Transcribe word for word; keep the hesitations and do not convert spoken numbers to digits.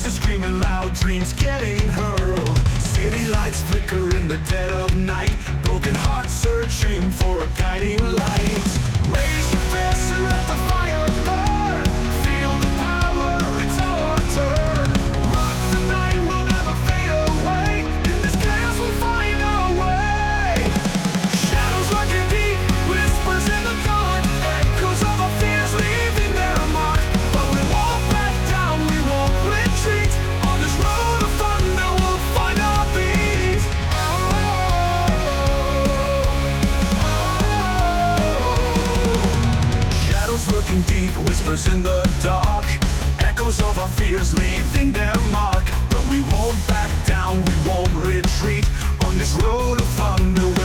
Voices screaming loud, dreams getting hurled. City lights flicker in the dead of night. Broken hearts searching for a guiding light. Raise your fists and let the fire burn. Feel the power, it's our turn. Rock the night, we'll never fade away. In this chaos we'll find our way. Shadows lurking deep, whispers in the dark. Echoes of our fears leaving their mark. But we won't back down, we won't retreat. On this road of thunder we'll find our beat. Shadows lurking deep, whispers in the dark. Echoes of our fears leaving their mark. But we won't back down, we won't retreat. On this road of thunder